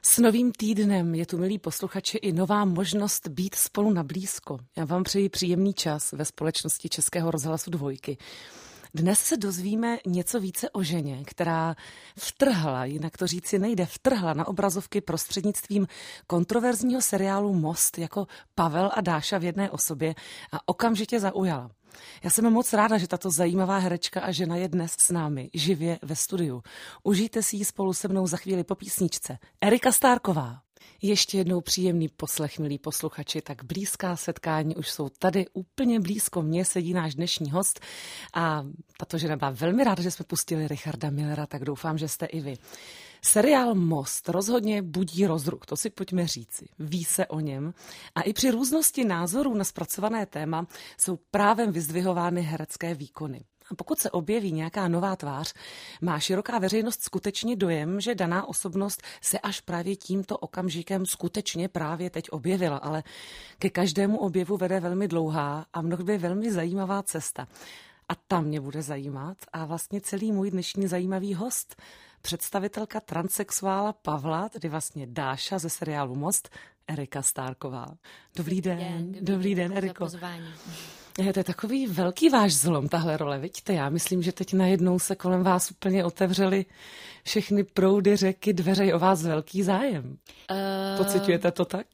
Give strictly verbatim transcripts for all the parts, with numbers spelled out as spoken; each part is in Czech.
S novým týdnem je tu, milí posluchači, i nová možnost být spolu na blízko. Já vám přeji příjemný čas ve společnosti Českého rozhlasu Dvojky. Dnes se dozvíme něco více o ženě, která vtrhla, jinak to říci nejde, vtrhla na obrazovky prostřednictvím kontroverzního seriálu Most jako Pavel a Dáša v jedné osobě a okamžitě zaujala. Já jsem moc ráda, že tato zajímavá herečka a žena je dnes s námi, živě ve studiu. Užijte si ji spolu se mnou za chvíli po písničce. Erika Stárková. Ještě jednou příjemný poslech, milí posluchači, tak blízká setkání už jsou tady, úplně blízko mě sedí náš dnešní host a tato žena byla velmi ráda, že jsme pustili Richarda Millera, tak doufám, že jste i vy. Seriál Most rozhodně budí rozruch, to si pojďme říci. Ví se o něm a i při různosti názorů na zpracované téma jsou právem vyzdvihovány herecké výkony. A pokud se objeví nějaká nová tvář, má široká veřejnost skutečně dojem, že daná osobnost se až právě tímto okamžikem skutečně právě teď objevila, ale ke každému objevu vede velmi dlouhá a mnohdy velmi zajímavá cesta. A tam mě bude zajímat a vlastně celý můj dnešní zajímavý host, představitelka transsexuála Pavla, tedy vlastně Dáša ze seriálu Most, Erika Stárková. Dobrý den. den dobrý, dobrý den, den Eriko. Je, to je takový velký váš zlom, tahle role, vidíte? Já myslím, že teď najednou se kolem vás úplně otevřely všechny proudy, řeky, dveře, je o vás velký zájem. Uh... Pociťujete to tak?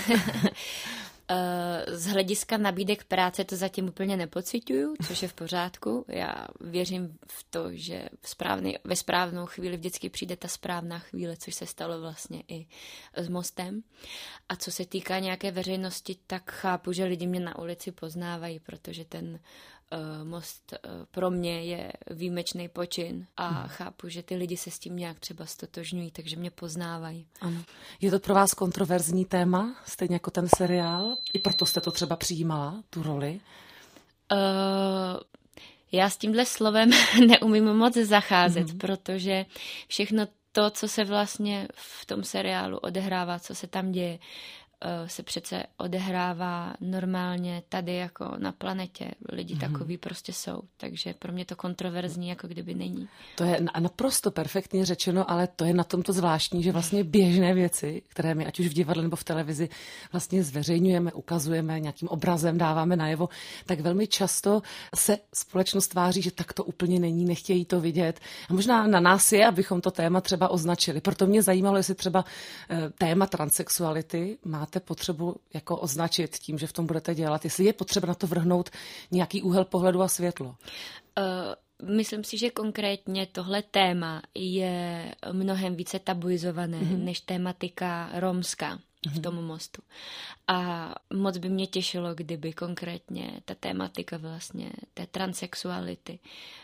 Z hlediska nabídek práce to zatím úplně nepociťuju, což je v pořádku. Já věřím v to, že v správný, ve správnou chvíli vždycky přijde ta správná chvíle, což se stalo vlastně i s Mostem. A co se týká nějaké veřejnosti, tak chápu, že lidi mě na ulici poznávají, protože ten uh, Most uh, pro mě je výjimečný počin a hmm. chápu, že ty lidi se s tím nějak třeba stotožňují, takže mě poznávají. Ano. Je to pro vás kontroverzní téma, stejně jako ten seriál? I proto jste to třeba přijímala, tu roli? Uh, já s tímhle slovem neumím moc zacházet, mm-hmm. protože všechno to, co se vlastně v tom seriálu odehrává, co se tam děje, se přece odehrává normálně tady jako na planetě. Lidi mm. takový prostě jsou. Takže pro mě to kontroverzní jako kdyby není. To je naprosto perfektně řečeno, ale to je na tomto zvláštní, že vlastně běžné věci, které my ať už v divadle nebo v televizi vlastně zveřejňujeme, ukazujeme, nějakým obrazem dáváme najevo, tak velmi často se společnost tváří, že tak to úplně není, nechtějí to vidět. A možná na nás je, abychom to téma třeba označili. Proto mě zajímalo, jestli třeba téma transsexuality má máte potřebu jako označit tím, že v tom budete dělat, jestli je potřeba na to vrhnout nějaký úhel pohledu a světlo? Uh, myslím si, že konkrétně tohle téma je mnohem více tabuizované mm-hmm. než tématika romská mm-hmm. v tom Mostu. A moc by mě těšilo, kdyby konkrétně ta tématika vlastně té transsexuality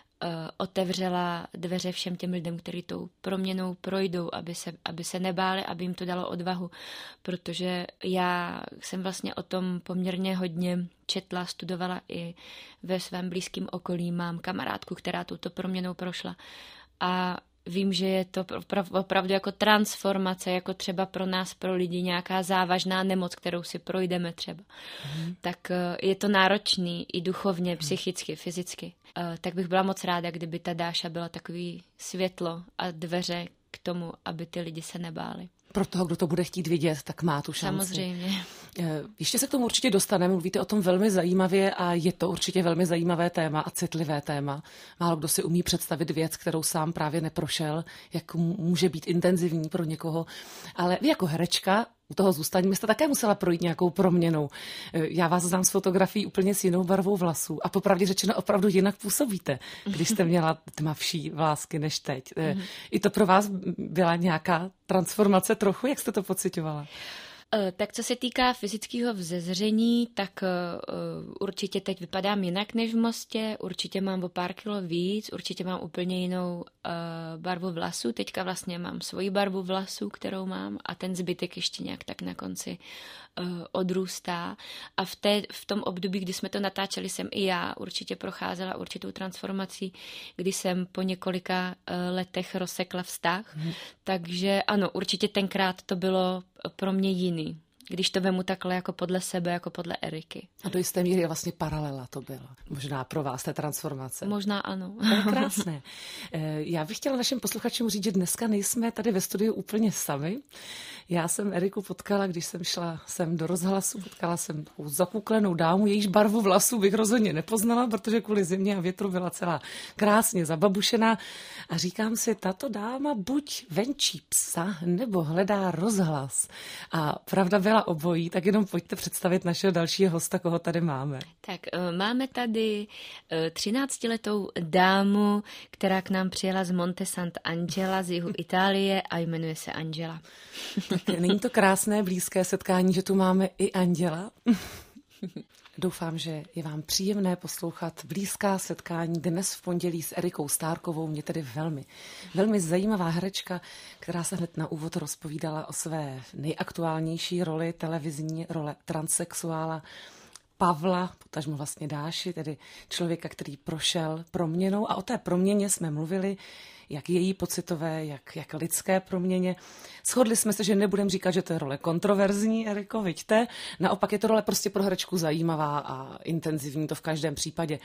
otevřela dveře všem těm lidem, kteří tou proměnou projdou, aby se, aby se nebáli, aby jim to dalo odvahu. Protože já jsem vlastně o tom poměrně hodně četla, studovala i ve svém blízkém okolí. Mám kamarádku, která touto proměnou prošla. A vím, že je to opravdu jako transformace, jako třeba pro nás, pro lidi, nějaká závažná nemoc, kterou si projdeme třeba. Mm. Tak je to náročný i duchovně, psychicky, fyzicky. Tak bych byla moc ráda, kdyby ta Dáša byla takový světlo a dveře k tomu, aby ty lidi se nebáli. Pro toho, kdo to bude chtít vidět, tak má tu šanci. Samozřejmě. Ještě se k tomu určitě dostaneme, mluvíte o tom velmi zajímavě a je to určitě velmi zajímavé téma a citlivé téma. Málo kdo si umí představit věc, kterou sám právě neprošel, jak může být intenzivní pro někoho. Ale vy jako herečka, u toho zůstaňme, jste také musela projít nějakou proměnou. Já vás znám z fotografií úplně s jinou barvou vlasů a popravdě řečeno opravdu jinak působíte, když jste měla tmavší vlásky než teď. Mm-hmm. I to pro vás byla nějaká transformace trochu? Jak jste to pociťovala? Tak co se týká fyzického vzezření, tak uh, určitě teď vypadám jinak než v Mostě, určitě mám o pár kilo víc, určitě mám úplně jinou uh, barvu vlasů, teďka vlastně mám svoji barvu vlasů, kterou mám a ten zbytek ještě nějak tak na konci uh, odrůstá a v, té, v tom období, kdy jsme to natáčeli, jsem i já určitě procházela určitou transformací, kdy jsem po několika uh, letech rozsekla vztah, hmm. takže ano, určitě tenkrát to bylo pro mě jiný, když to vemu takhle jako podle sebe, jako podle Eriky. A do jisté míry vlastně paralela to byla. Možná pro vás té transformace. Možná ano. To je krásné. Já bych chtěla našim posluchačům říct, že dneska nejsme tady ve studiu úplně sami. Já jsem Eriku potkala, když jsem šla sem do rozhlasu, potkala jsem takovou zakuklenou dámu, jejíž barvu vlasů bych rozhodně nepoznala, protože kvůli zimě a větru byla celá krásně zababušená. A říkám si, tato dáma buď venčí psa, nebo hledá rozhlas. A pravda byla obojí, tak jenom pojďte představit našeho dalšího hosta, koho tady máme. Tak máme tady třináctiletou dámu, která k nám přijela z Monte Sant'Angela z jihu Itálie a jmenuje se Angela. Tak není to krásné blízké setkání, že tu máme i Anděla? Doufám, že je vám příjemné poslouchat blízká setkání dnes v pondělí s Erikou Stárkovou. Mě tedy velmi, velmi zajímavá herečka, která se hned na úvod rozpovídala o své nejaktuálnější roli, televizní role transsexuála Pavla, potažmo vlastně Dáši, tedy člověka, který prošel proměnou. A o té proměně jsme mluvili, jak její pocitové, jak, jak lidské proměně. Shodli jsme se, že nebudeme říkat, že to je role kontroverzní, Eriko, viďte. Naopak je to role prostě pro herečku zajímavá a intenzivní, to v každém případě.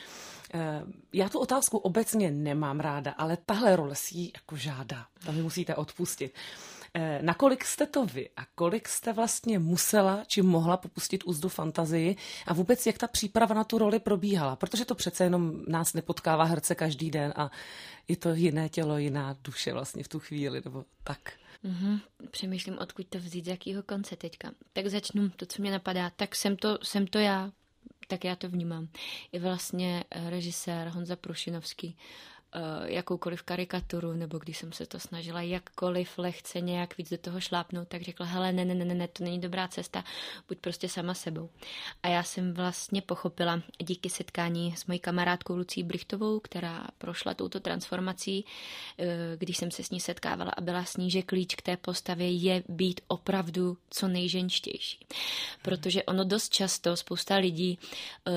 Já tu otázku obecně nemám ráda, ale tahle role si ji jako žádá. To mi musíte odpustit. Nakolik jste to vy a kolik jste vlastně musela či mohla popustit úzdu fantazii a vůbec jak ta příprava na tu roli probíhala? Protože to přece jenom nás nepotkává herce každý den a je to jiné tělo, jiná duše vlastně v tu chvíli, nebo tak. Mm-hmm. Přemýšlím, odkud to vzít, z jakýho konce teďka. Tak začnu, to, co mě napadá. Tak jsem to, jsem to já, tak já to vnímám. Je vlastně režisér Honza Prušinovský, jakoukoliv karikaturu, nebo když jsem se to snažila jakkoliv lehce nějak víc do toho šlápnout, tak řekla, hele, ne, ne, ne, ne, to není dobrá cesta, buď prostě sama sebou. A já jsem vlastně pochopila díky setkání s mojí kamarádkou Lucí Brichtovou, která prošla touto transformací, když jsem se s ní setkávala a byla s ní, že klíč k té postavě je být opravdu co nejženštější. Protože ono dost často spousta lidí uh,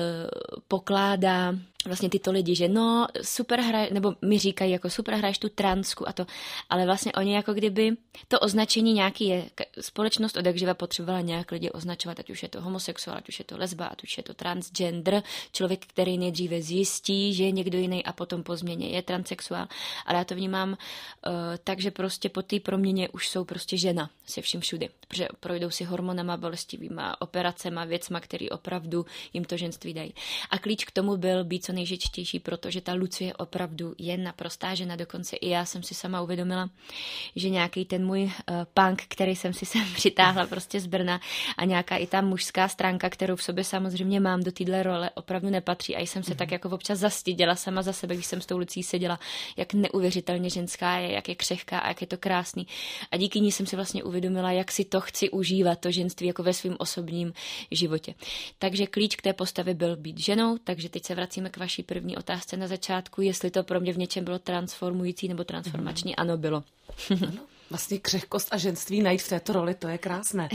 pokládá vlastně tyto lidi, že no, super hraje, nebo mi říkají jako super hraješ tu transku a to, ale vlastně oni jako kdyby to označení nějaký je, společnost odjakživa potřebovala nějak lidi označovat, ať už je to homosexuál, ať už je to lesba, ať už je to transgender, člověk, který nejdříve zjistí, že je někdo jiný a potom po změně je transsexuál, ale já to vnímám uh, tak, že prostě po té proměně už jsou prostě žena se vším všudy, protože projdou si hormonama, bolestivýma, operacema, věcma, který opravdu jim to ženství dají. A klíč k tomu byl být co nejžičtější, protože ta Lucie opravdu je naprostá žena, dokonce i já jsem si sama uvědomila, že nějaký ten můj uh, punk, který jsem si sem přitáhla prostě z Brna a nějaká i ta mužská stránka, kterou v sobě samozřejmě mám do téhle role, opravdu nepatří a jsem se mm-hmm. tak jako občas zastyděla sama za sebe, když jsem s tou Lucí seděla, jak neuvěřitelně ženská je, jak je křehká a jak je to krásný. A díky ní jsem si vlastně uvědomila, jak si to chci užívat, to ženství jako ve svém osobním životě. Takže klíč k té postavě byl být ženou, takže teď se vracíme k vaší první otázce na začátku, jestli to pro mě v něčem bylo transformující nebo transformační. Mm. Ano, bylo. Ano. Vlastně křehkost a ženství najít v této roli, to je krásné.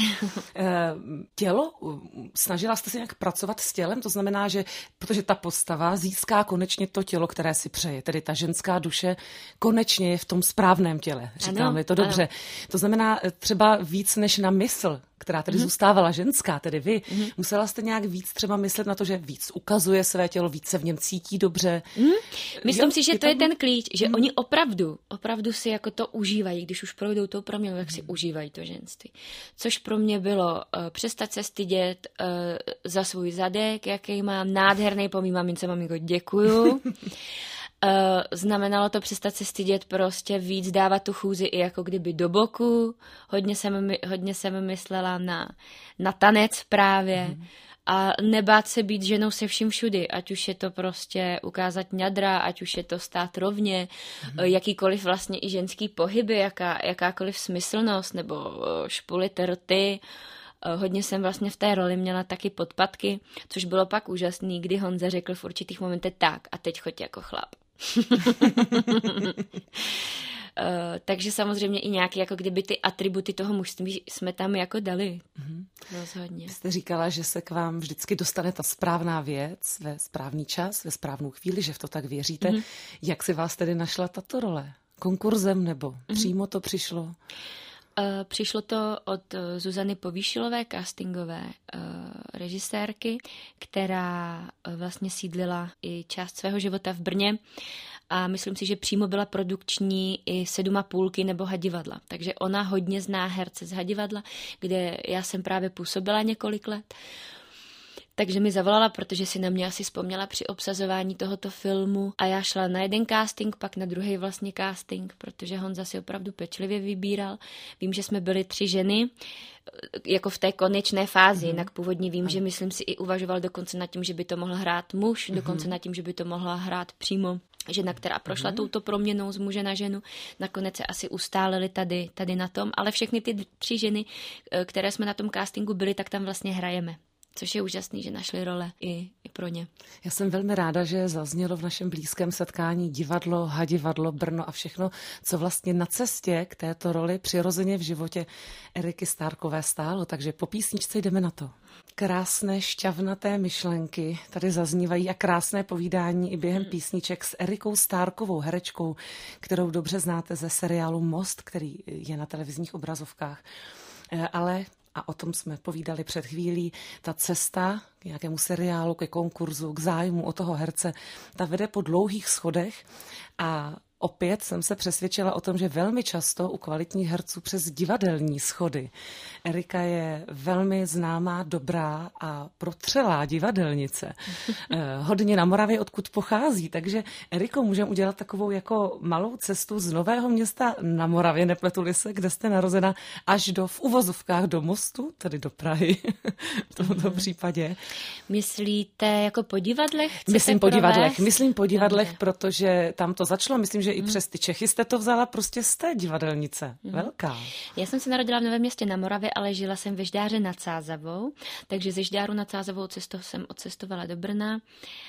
Tělo, snažila jste se nějak pracovat s tělem, to znamená, že protože ta postava získá konečně to tělo, které si přeje, tedy ta ženská duše konečně je v tom správném těle, říkáme to dobře. Ano. To znamená třeba víc než na mysl, která tedy mm-hmm. zůstávala ženská, tedy vy, mm-hmm. musela jste nějak víc třeba myslet na to, že víc ukazuje své tělo, víc se v něm cítí dobře. Mm. Myslím jo, si, že je to tam... je ten klíč, že mm. oni opravdu, opravdu si jako to užívají, když už projdou tou proměnou, jak si mm. užívají to ženství. Což pro mě bylo uh, přestat se stydět uh, za svůj zadek, jaký mám nádherný, po mý mamince maminko, děkuju. Uh, znamenalo to přestat se stydět, prostě víc dávat tu chůzi i jako kdyby do boku. Hodně jsem, hodně jsem myslela na, na tanec právě mm. a nebát se být ženou se vším všudy, ať už je to prostě ukázat ňadra, ať už je to stát rovně, mm. jakýkoliv vlastně i ženský pohyby, jaká, jakákoliv smyslnost nebo špulit rty. Hodně jsem vlastně v té roli měla taky podpatky, což bylo pak úžasný, kdy Honza řekl v určitých momentech tak a teď choď jako chlap. uh, takže samozřejmě i nějaké jako kdyby ty atributy toho mužství jsme tam jako dali. Mm-hmm. Rozhodně. Vy jste říkala, že se k vám vždycky dostane ta správná věc ve správný čas, ve správnou chvíli, že v to tak věříte. Mm-hmm. Jak si vás tedy našla tato role? Konkurzem nebo mm-hmm. přímo to přišlo? Přišlo to od Zuzany Povýšilové, castingové režisérky, která vlastně sídlila i část svého života v Brně a myslím si, že přímo byla produkční i Sedm a půlky nebo Hadivadla. Takže ona hodně zná herce z Hadivadla, kde já jsem právě působila několik let. Takže mi zavolala, protože si na mě asi vzpomněla při obsazování tohoto filmu a já šla na jeden casting, pak na druhý vlastně casting, protože Honza si opravdu pečlivě vybíral. Vím, že jsme byli tři ženy, jako v té konečné fázi, mm. jinak původně vím, mm. že myslím si i uvažoval dokonce nad tím, že by to mohl hrát muž, mm. dokonce nad tím, že by to mohla hrát přímo žena, která prošla mm. touto proměnou z muže na ženu. Nakonec se asi ustálili tady, tady na tom, ale všechny ty tři ženy, které jsme na tom castingu byli, tak tam vlastně hrajeme. Což je úžasný, že našli role i, i pro ně. Já jsem velmi ráda, že zaznělo v našem blízkém setkání divadlo, Hadivadlo, Brno a všechno, co vlastně na cestě k této roli přirozeně v životě Eriky Stárkové stálo. Takže po písničce jdeme na to. Krásné, šťavnaté myšlenky tady zaznívají a krásné povídání i během písniček s Erikou Stárkovou, herečkou, kterou dobře znáte ze seriálu Most, který je na televizních obrazovkách. Ale a o tom jsme povídali před chvílí, ta cesta k nějakému seriálu, ke konkurzu, k zájmu o toho herce, ta vede po dlouhých schodech a opět jsem se přesvědčila o tom, že velmi často u kvalitních herců přes divadelní schody. Erika je velmi známá, dobrá a protřelá divadelnice. Hodně na Moravě, odkud pochází, takže Eriko, můžeme udělat takovou jako malou cestu z Nového Města na Moravě, nepletu-li se, kde jste narozena, až do v uvozovkách do Mostu, tedy do Prahy v tomto případě. Myslíte jako po divadlech? Myslím po divadlech, myslím po divadlech, protože tam to začalo, myslím, že i přes ty Čechy jste to vzala prostě z té divadelnice. Mm. Velká. Já jsem se narodila v Novém Městě na Moravě, ale žila jsem ve Žďáře nad Sázavou, takže ze Žďáru nad Sázavou cestou jsem odcestovala do Brna.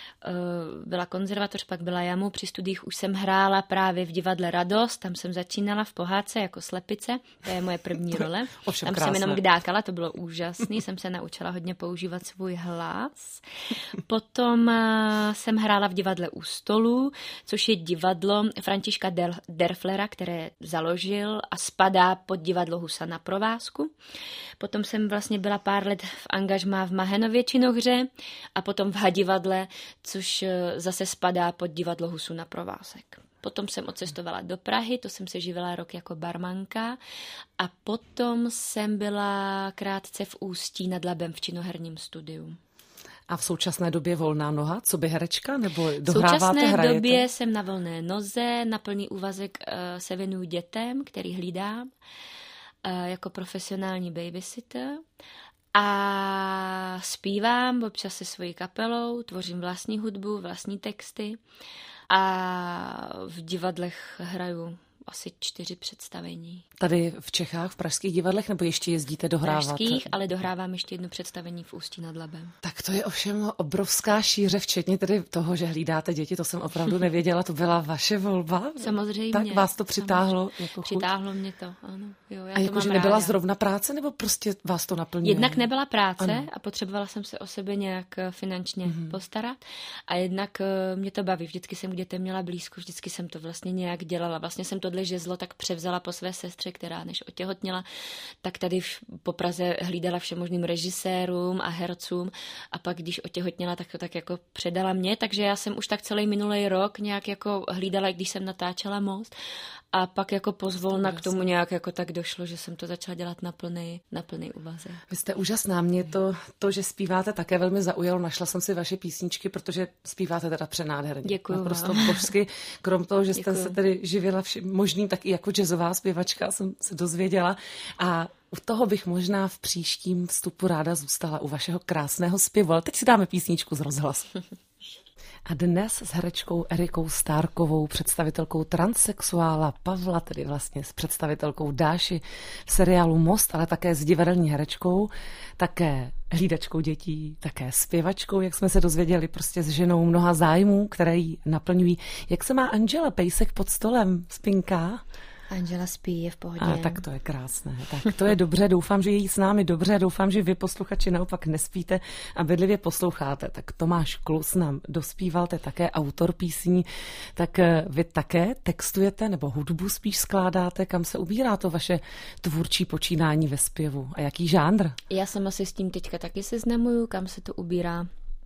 Byla konzervatoř, pak byla jamu. Při studiích už jsem hrála právě v divadle Radost, tam jsem začínala v pohádce jako slepice, to je moje první role. Tam krásné. Jsem jenom kdákala, to bylo úžasný, jsem se naučila hodně používat svůj hlas. Potom jsem hrála v divadle U stolu, což je divadlo Františka Derflera, které založil a spadá pod divadlo Husa na provázku. Potom jsem vlastně byla pár let v angažmá v Mahenově činohře a potom v Hadivadle, což zase spadá pod divadlo Husu na provázek. Potom jsem odcestovala do Prahy, to jsem se živila rok jako barmanka a potom jsem byla krátce v Ústí nad Labem v činoherním studiu. A v současné době volná noha, co by herečka, nebo dohráváte, hrajete? V současné hrajete? době jsem na volné noze, na plný úvazek uh, se věnuju dětem, který hlídám uh, jako profesionální babysitter. A zpívám občas se svojí kapelou, tvořím vlastní hudbu, vlastní texty a v divadlech hraju asi čtyři představení. Tady v Čechách, v pražských divadlech, nebo ještě jezdíte dohrávat? V pražských, ale dohrávám ještě jedno představení v Ústí nad Labem. Tak to je ovšem obrovská šíře, včetně tedy toho, že hlídáte děti, to jsem opravdu nevěděla, to byla vaše volba? Samozřejmě. Tak vás to přitáhlo? Jako přitáhlo mě to, ano. Jo, já a jakože nebyla ráda. Zrovna práce, nebo prostě vás to naplňuje? Jednak nebyla práce ano. a potřebovala jsem se o sebe nějak finančně mm-hmm. postarat a jednak mě to baví. Vždycky jsem k dětem měla blízko, vždycky jsem to vlastně nějak dělala. Vlastně jsem tohle žezlo tak převzala po své sestře, která než otěhotněla, tak tady po Praze hlídala všemožným režisérům a hercům a pak když otěhotněla, tak to tak jako předala mě, takže já jsem už tak celý minulý rok nějak jako hlídala, když jsem natáčela Most a pak jako pozvolna k tomu nějak jako tak došlo, že jsem to začala dělat na plný, na plný úvazek. Vy jste úžasná, mě to, to, že zpíváte, také velmi zaujalo. Našla jsem si vaše písničky, protože zpíváte teda přenádherně. Děkuju naprosto božsky. Krom toho, že jste Děkuju. se tedy živila všem možným, tak i jako jazzová zpěvačka jsem se dozvěděla. A u toho bych možná v příštím vstupu ráda zůstala u vašeho krásného zpěvu. Ale teď si dáme písničku z rozhlasu. A dnes s herečkou Erikou Stárkovou, představitelkou transsexuála Pavla, tedy vlastně s představitelkou Dáši v seriálu Most, ale také s divadelní herečkou, také hlídačkou dětí, také zpěvačkou, jak jsme se dozvěděli, prostě s ženou mnoha zájmů, které ji naplňují. Jak se má Angela Pejsek pod stolem? Spinká? Angela spí, je v pohodě. A tak to je krásné. Tak to je dobře, doufám, že je jí s námi dobře, doufám, že vy posluchači naopak nespíte a bedlivě posloucháte. Tak Tomáš Klus nám dospíval, to je také autor písní, tak vy také textujete nebo hudbu spíš skládáte, kam se ubírá to vaše tvůrčí počínání ve zpěvu a jaký žánr? Já sama se s tím teďka taky seznamuju, kam se to ubírá.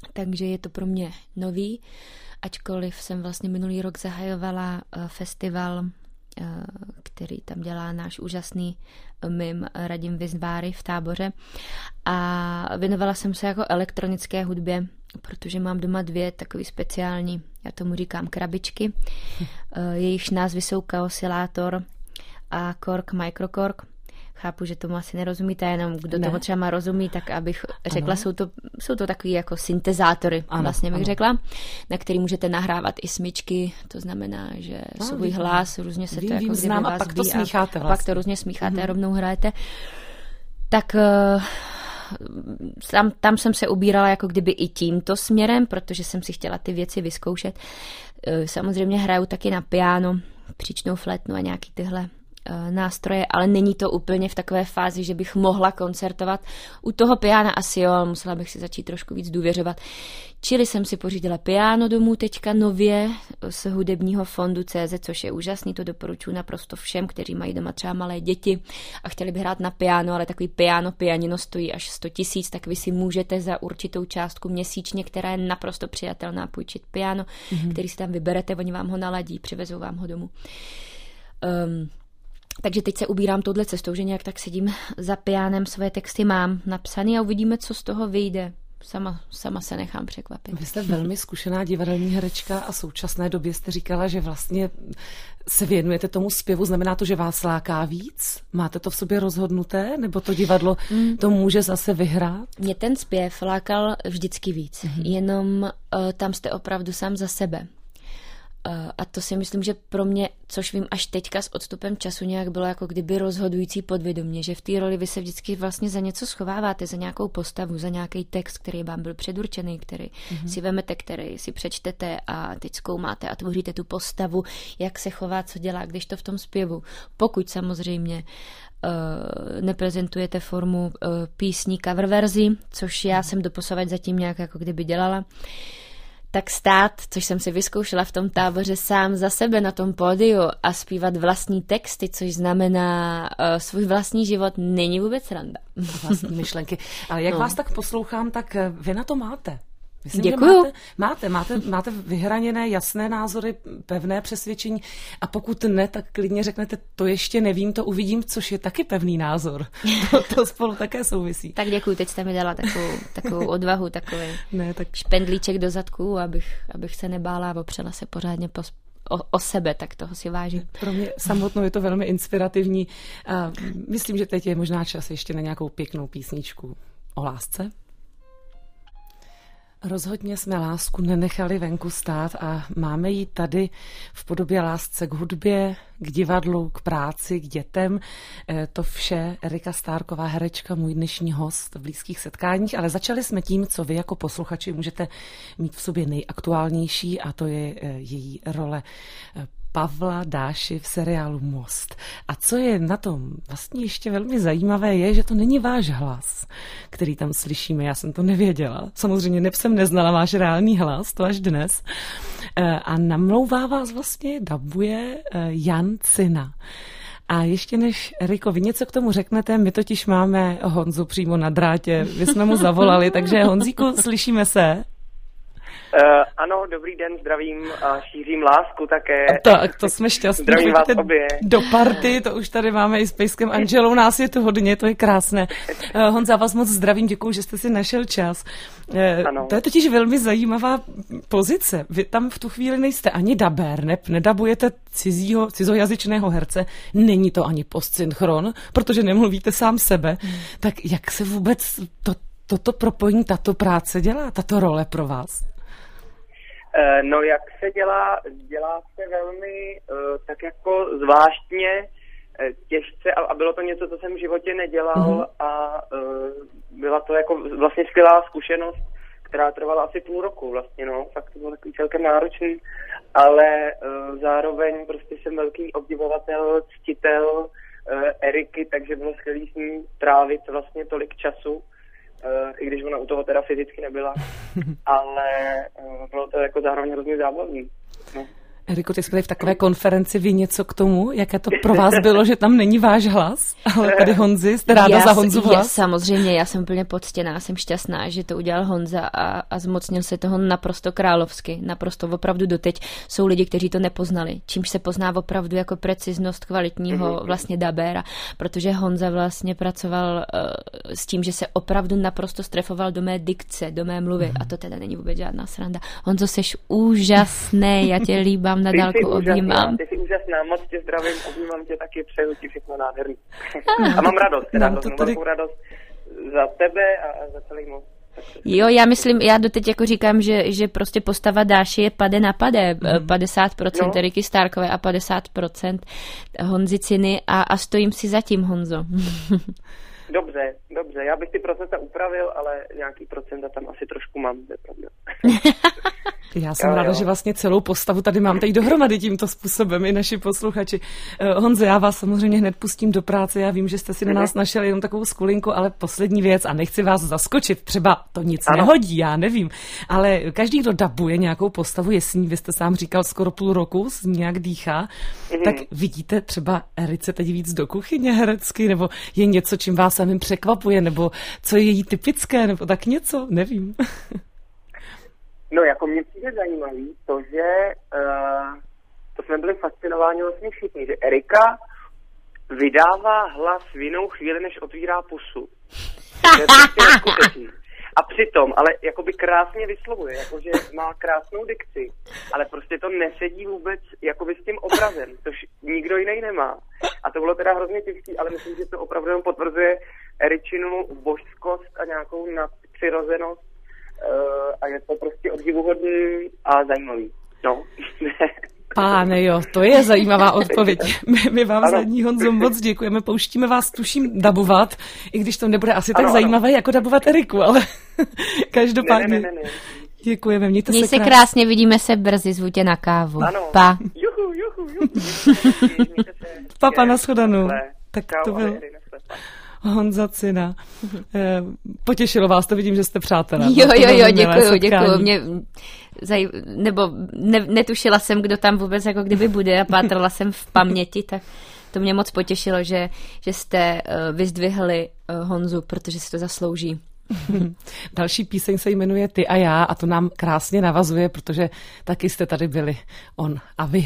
takže je to pro mě nový, ačkoliv jsem vlastně minulý rok zahajovala festival, který tam dělá náš úžasný mim Radim Vizváry v Táboře, a věnovala jsem se jako elektronické hudbě, protože mám doma dvě takový speciální, já tomu říkám krabičky, jejichž názvy jsou Kaosilátor a Korg Microkorg. Chápu, že tomu asi nerozumíte, jenom kdo ne. tomu třeba má rozumí, tak abych řekla, jsou to, jsou to takový jako syntezátory, ano, vlastně bych ano. řekla, na který můžete nahrávat i smyčky, to znamená, že no, svůj vím, hlas, různě se vím, to jako znám, a pak to smícháte a, vlastně. a pak to různě smícháte mm-hmm. a rovnou hrajete. Tak uh, tam, tam jsem se ubírala jako kdyby i tímto směrem, protože jsem si chtěla ty věci vyzkoušet. Uh, samozřejmě hraju taky na piano, příčnou flétnu a nějaký tyhle nástroje, ale není to úplně v takové fázi, že bych mohla koncertovat. U toho piana asi jo, ale musela bych si začít trošku víc důvěřovat. Čili jsem si pořídila piano domů teďka nově z hudebního fondu C Z, což je úžasný, to doporučuji naprosto všem, kteří mají doma třeba malé děti a chtěli by hrát na piano, ale takový piano, pianino stojí až sto tisíc, tak vy si můžete za určitou částku měsíčně, která je naprosto přijatelná, půjčit piano, mm-hmm. který si tam vyberete, oni vám ho naladí, přivezou vám ho domů. Um, Takže teď se ubírám touhle cestou, že nějak tak sedím za pianem, svoje texty mám napsaný a uvidíme, co z toho vyjde. Sama, sama se nechám překvapit. Vy jste velmi zkušená divadelní herečka a v současné době jste říkala, že vlastně se věnujete tomu zpěvu. Znamená to, že vás láká víc? Máte to v sobě rozhodnuté? Nebo to divadlo mm. to může zase vyhrát? Mě ten zpěv lákal vždycky víc. Mm. Jenom uh, tam jste opravdu sám za sebe. A to si myslím, že pro mě, což vím až teďka s odstupem času, nějak bylo jako kdyby rozhodující podvědomě, že v té roli vy se vždycky vlastně za něco schováváte, za nějakou postavu, za nějaký text, který vám byl předurčený, který mm-hmm. si vemete, který si přečtete a teď zkoumáte a tvoříte tu postavu, jak se chová, co dělá, když to v tom zpěvu. Pokud samozřejmě uh, neprezentujete formu uh, písní cover verzi, což já jsem doposavad zatím nějak jako kdyby dělala, tak stát, což jsem si vyzkoušela v tom Táboře sám za sebe na tom pódiu a zpívat vlastní texty, což znamená uh, svůj vlastní život, není vůbec sranda. Vlastní myšlenky. Ale jak no. vás tak poslouchám, tak vy na to máte. Myslím, Děkuju. Máte, máte, máte, máte vyhraněné, jasné názory, pevné přesvědčení a pokud ne, tak klidně řeknete, to ještě nevím, to uvidím, což je taky pevný názor. To, to spolu také souvisí. Tak děkuju, teď jste mi dala takovou, takovou odvahu, takový ne, tak... špendlíček do zadku, abych, abych se nebála a opřela se pořádně po, o, o sebe, tak toho si vážím. Pro mě samotnou je to velmi inspirativní. A myslím, že teď je možná čas ještě na nějakou pěknou písničku o lásce. Rozhodně jsme lásku nenechali venku stát a máme ji tady v podobě lásce k hudbě, k divadlu, k práci, k dětem. To vše Erika Stárková, herečka, můj dnešní host v Blízkých setkáních, ale začali jsme tím, co vy jako posluchači můžete mít v sobě nejaktuálnější a to je její role Pavla Dáši v seriálu Most. A co je na tom vlastně ještě velmi zajímavé, je, že to není váš hlas, který tam slyšíme. Já jsem to nevěděla. Samozřejmě ne, jsem neznala váš reálný hlas, to až dnes. A namlouvá vás vlastně, dabuje Jan Cina. A ještě než, Eriko, vy něco k tomu řeknete, my totiž máme Honzu přímo na drátě, vy jsme mu zavolali, takže Honzíku, slyšíme se? Uh, ano, dobrý den, zdravím a šířím lásku také. Tak, to jsme šťastní. Zdravím vás obě. Do party, to už tady máme i s Pejskem Angelou, nás je to hodně, to je krásné. Uh, Honza, vás moc zdravím, děkuju, že jste si našel čas. Uh, ano. To je totiž velmi zajímavá pozice. Vy tam v tu chvíli nejste ani dabér, ne, nedabujete cizího, cizojazyčného herce, není to ani postsynchron, protože nemluvíte sám sebe. Hmm. Tak jak se vůbec to, toto propojení, tato práce dělá, tato role pro vás? No, jak se dělá, dělá se velmi uh, tak jako zvláštně, uh, těžce a, a bylo to něco, co jsem v životě nedělal mm-hmm. a uh, byla to jako vlastně skvělá zkušenost, která trvala asi půl roku vlastně, no, fakt to bylo takový celkem náročný, ale uh, zároveň prostě jsem velký obdivovatel, ctitel uh, Eriky, takže bylo skvělý s ní trávit vlastně tolik času. Uh, i když ona u toho teda fyzicky nebyla, ale uh, bylo to jako zároveň hrozně zábavný. No. Eriko, ty jsi v takové konferenci, vy něco k tomu, jaké to pro vás bylo, že tam není váš hlas, ale tady Honzi, jste ráda já, za Honzu hlas? Já, samozřejmě, já jsem úplně poctěná, jsem šťastná, že to udělal Honza a, a zmocnil se toho naprosto královsky, naprosto opravdu doteď jsou lidi, kteří to nepoznali, čímž se pozná opravdu jako preciznost kvalitního vlastně dabéra, protože Honza vlastně pracoval uh, s tím, že se opravdu naprosto strefoval do mé dikce, do mé mluvy a to teda není vůbec žádná sranda. Honzo, seš úžasný, já tě líbám. Na dálku objímám. Ty jsi úžasná, moc tě zdravím, objímám tě taky, přeju ti všechno nádherný. A mám radost, teda mám tady... velkou radost za tebe a za celý most. Jo, já myslím, já doteď jako říkám, že, že prostě postava Dáši je pade na pade, mm. padesát procent no. Eriky Starkové a padesát procent Honzy Ciny a, a stojím si za tím, Honzo. Dobře, dobře, já bych ty procenta upravil, ale nějaký procenta tam asi trošku mám, to je pravda. Já jsem jo, ráda, jo. že vlastně celou postavu tady mám tady dohromady tímto způsobem i naši posluchači. Honzo, já vás samozřejmě hned pustím do práce, já vím, že jste si na nás našel jenom takovou skulinku, ale poslední věc a nechci vás zaskočit, třeba to nic ano. nehodí, já nevím, ale každý, kdo dabuje nějakou postavu, jestli vy jste sám říkal skoro půl roku, s ní nějak dýchá, mm-hmm. tak vidíte třeba Erice teď víc do kuchyně herecky, nebo je něco, čím vás samým překvapuje, nebo co je jí typické, nebo tak něco, nevím. No, jako mě přijde zajímavý to, že uh, to jsme byli fascinováni vlastně všichni, že Erika vydává hlas v jinou chvíli, než otvírá pusu. To je prostě a přitom, ale jakoby krásně vyslovuje, jakože má krásnou dikci, ale prostě to nesedí vůbec jakoby s tím obrazem, což nikdo jiný nemá. A to bylo teda hrozně těžký, ale myslím, že to opravdu jenom potvrzuje Eričinu božskost a nějakou nadpřirozenost uh, a je to prostě obdivuhodný a zajímavý. No. Páne jo, to je zajímavá odpověď. My, my vám ano. za ní, Honzo, moc děkujeme. Pouštíme vás, tuším, dabovat, i když to nebude asi ano, tak zajímavé, ano. jako dabovat Eriku, ale každopádně ne, ne, ne, ne. děkujeme. Mějte Měj se, se krásně. krásně, vidíme se brzy, zvu tě na kávu. Ano. Pa. Juhu, juhu, juhu. Papa, nashledanou. Tak Čau, to byl Honza Cina. Potěšilo vás to, vidím, že jste přátelé. Jo, jo, jo, děkuju, děkuju. Mě zaj... nebo ne, netušila jsem, kdo tam vůbec jako kdyby bude a pátrala jsem v paměti, tak to mě moc potěšilo, že, že jste uh, vyzdvihli uh, Honzu, protože si to zaslouží. Další píseň se jmenuje Ty a já a to nám krásně navazuje, protože taky jste tady byli on a vy.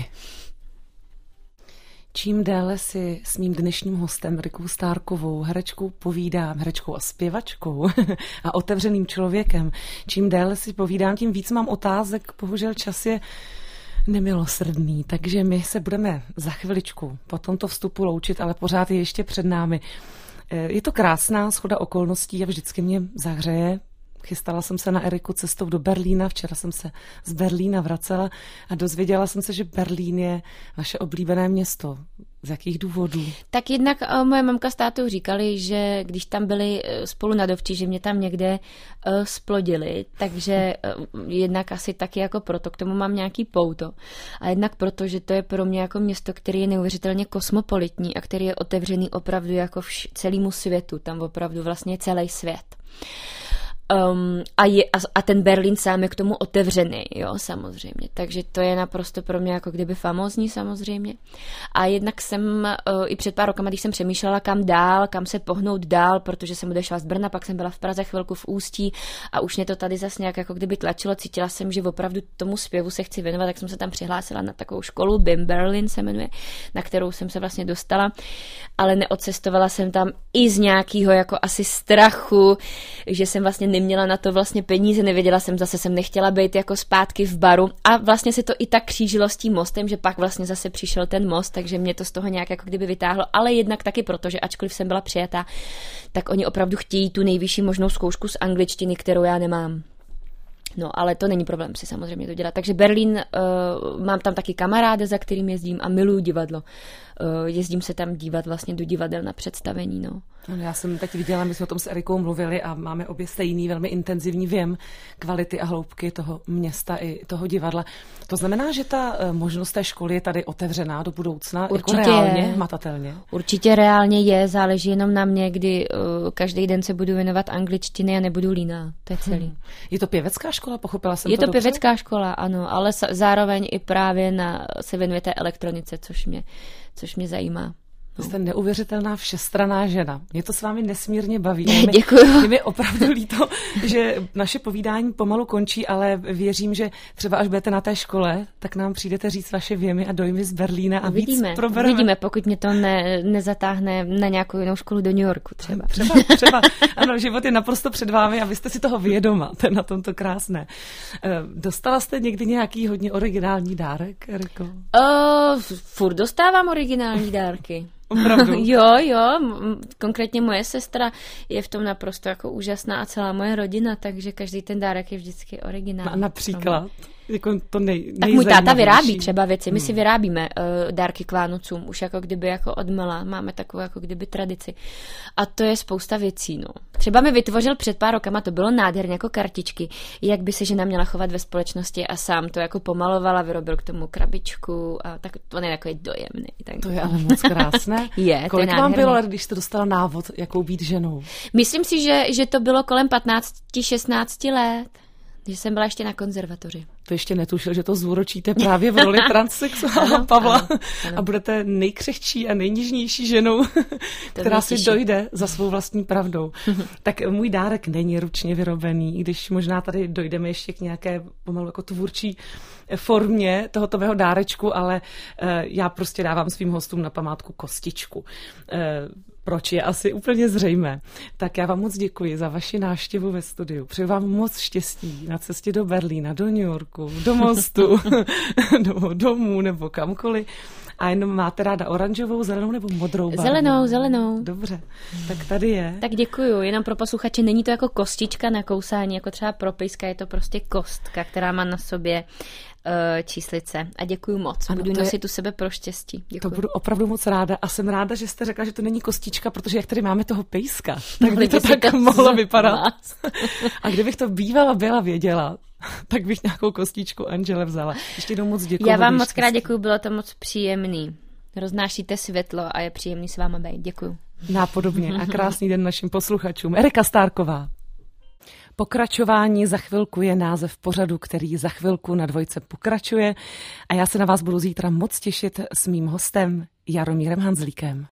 Čím déle si s mým dnešním hostem Erikou Starkovou, herečkou povídám, herečkou a zpěvačkou a otevřeným člověkem, čím déle si povídám, tím víc mám otázek, bohužel čas je nemilosrdný, takže my se budeme za chviličku po tomto vstupu loučit, ale pořád je ještě před námi. Je to krásná shoda okolností a vždycky mě zahřeje. Chystala jsem se na Eriku cestou do Berlína, včera jsem se z Berlína vracela a dozvěděla jsem se, že Berlín je vaše oblíbené město. Z jakých důvodů? Tak jednak uh, moje mamka s tátou říkali, že když tam byli uh, spolu na dovči, že mě tam někde uh, splodili, takže uh, jednak asi taky jako proto, k tomu mám nějaký pouto. A jednak proto, že to je pro mě jako město, který je neuvěřitelně kosmopolitní a který je otevřený opravdu jako vš- celému světu. Tam opravdu vlastně celý svět. Um, a, je, a, a ten Berlín sám je k tomu otevřený, jo, samozřejmě. Takže to je naprosto pro mě jako kdyby famózní, samozřejmě. A jednak jsem uh, i před pár rokama, když jsem přemýšlela, kam dál, kam se pohnout dál, protože jsem odešla z Brna, pak jsem byla v Praze chvilku v Ústí a už mě to tady zase nějak jako kdyby tlačilo. Cítila jsem, že opravdu tomu zpěvu se chci věnovat, tak jsem se tam přihlásila na takovou školu, B I M Berlin se jmenuje, na kterou jsem se vlastně dostala, ale neodcestovala jsem tam i z nějakého jako asi strachu, že jsem vlastně neměla na to vlastně peníze, nevěděla jsem, zase jsem nechtěla být jako zpátky v baru a vlastně se to i tak křížilo s tím mostem, že pak vlastně zase přišel ten most, takže mě to z toho nějak jako kdyby vytáhlo, ale jednak taky proto, že ačkoliv jsem byla přijatá, tak oni opravdu chtějí tu nejvyšší možnou zkoušku z angličtiny, kterou já nemám. No, ale to není problém si samozřejmě to dělat. Takže Berlín, uh, mám tam taky kamaráda, za kterým jezdím a miluju divadlo. Uh, jezdím se tam dívat vlastně do divadel na představení, no. Já jsem teď viděla, my jsme o tom s Erikou mluvili a máme obě stejný, velmi intenzivní věm kvality a hloubky toho města i toho divadla. To znamená, že ta možnost té školy je tady otevřená do budoucna, určitě jako reálně, je. Hmatatelně? Určitě reálně je, záleží jenom na mě, kdy uh, každý den se budu věnovat angličtiny a nebudu líná. To je celý. Hmm. Je to pěvecká škola, pochopila jsem je to to dobře? Pěvecká škola, ano, ale zároveň i právě na, se věnuje té elektronice, což mě, což mě zajímá. Vy jste neuvěřitelná všestranná žena. Mě to s vámi nesmírně baví. Děkuju. Je mi opravdu líto, že naše povídání pomalu končí, ale věřím, že třeba až budete na té škole, tak nám přijdete říct vaše věmy a dojmy z Berlína a vidíme, víc probereme. Vidíme, pokud mě to ne, nezatáhne na nějakou jinou školu do New Yorku třeba. Třeba, třeba. Ano, život je naprosto před vámi a vy jste si toho vědoma. To je na tom to krásné. Dostala jste někdy nějaký hodně originální dárek, Eriko? Uh, furt dostávám originální dárky. Opravdu? Jo, jo, konkrétně moje sestra je v tom naprosto jako úžasná a celá moje rodina, takže každý ten dárek je vždycky originální. A například? Jako to nej, tak můj táta vyrábí třeba věci, my hmm. si vyrábíme uh, dárky k Vánocům, už jako kdyby jako odmala, máme takovou jako kdyby tradici. A to je spousta věcí, no. Třeba mi vytvořil před pár rokama, to bylo nádherně jako kartičky, jak by se žena měla chovat ve společnosti a sám to jako pomalovala, vyrobil k tomu krabičku a tak to je takový dojemný. Tak. To je ale moc krásné. je, Kolik to je vám bylo, když jste dostala návod, jakou být ženou? Myslím si, že, že to bylo kolem patnáct šestnáct let. Že jsem byla ještě na konzervatoři. To ještě netušil, že to zúročíte právě v roli transsexuála Pavla ano, ano. a budete nejkřehčí a nejnižnější ženou, která si dojde za svou vlastní pravdou. Tak můj dárek není ručně vyrobený, když možná tady dojdeme ještě k nějaké pomalu jako tvůrčí formě tohoto mého dárečku, ale uh, já prostě dávám svým hostům na památku kostičku. Uh, Proč je asi úplně zřejmé. Tak já vám moc děkuji za vaši návštěvu ve studiu. Přeju vám moc štěstí na cestě do Berlína, do New Yorku, do Mostu, do domů nebo kamkoliv. A jenom máte ráda oranžovou, zelenou nebo modrou barvu? Zelenou, zelenou. Dobře, tak tady je. Tak děkuju, jenom pro posluchače, není to jako kostička na kousání, jako třeba propejska, je to prostě kostka, která má na sobě uh, číslice. A děkuju moc, ano, budu nosit je... u sebe pro štěstí. Děkuju. To budu opravdu moc ráda a jsem ráda, že jste řekla, že to není kostička, protože jak tady máme toho pejska, tak by to tak to mohlo vypadat. A kdybych to bývala byla věděla, tak bych nějakou kostičku Angele vzala. Ještě jednou moc děkuji. Já vám moc krát děkuji, bylo to moc příjemný. Roznášíte světlo a je příjemný s váma být. Děkuji. Nápodobně a krásný den našim posluchačům. Erika Stárková. Pokračování za chvilku je název pořadu, který za chvilku na Dvojce pokračuje a já se na vás budu zítra moc těšit s mým hostem Jaromírem Hanzlíkem.